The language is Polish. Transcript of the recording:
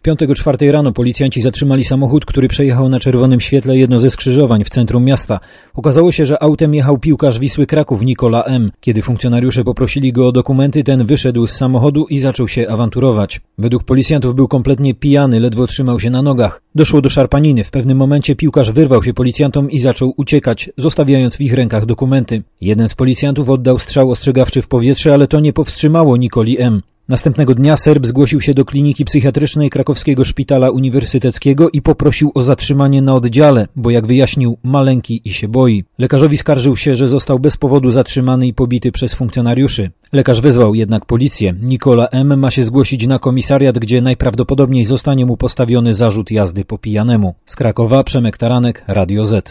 piątek o 4 rano policjanci zatrzymali samochód, który przejechał na czerwonym świetle jedno ze skrzyżowań w centrum miasta. Okazało się, że autem jechał piłkarz Wisły Kraków Nikola M. Kiedy funkcjonariusze poprosili go o dokumenty, ten wyszedł z samochodu i zaczął się awanturować. Według policjantów był kompletnie pijany, ledwo trzymał się na nogach. Doszło do szarpaniny. W pewnym momencie piłkarz wyrwał się policjantom i zaczął uciekać, zostawiając w ich rękach dokumenty. Jeden z policjantów oddał strzał ostrzegawczy w powietrze, ale to nie powstrzymało Nikoli M. Następnego dnia Serb zgłosił się do kliniki psychiatrycznej Krakowskiego Szpitala Uniwersyteckiego i poprosił o zatrzymanie na oddziale, bo jak wyjaśnił, maleńki i się boi. Lekarzowi skarżył się, że został bez powodu zatrzymany i pobity przez funkcjonariuszy. Lekarz wezwał jednak policję. Nikola M. ma się zgłosić na komisariat, gdzie najprawdopodobniej zostanie mu postawiony zarzut jazdy po pijanemu. Z Krakowa Przemek Taranek, Radio Z.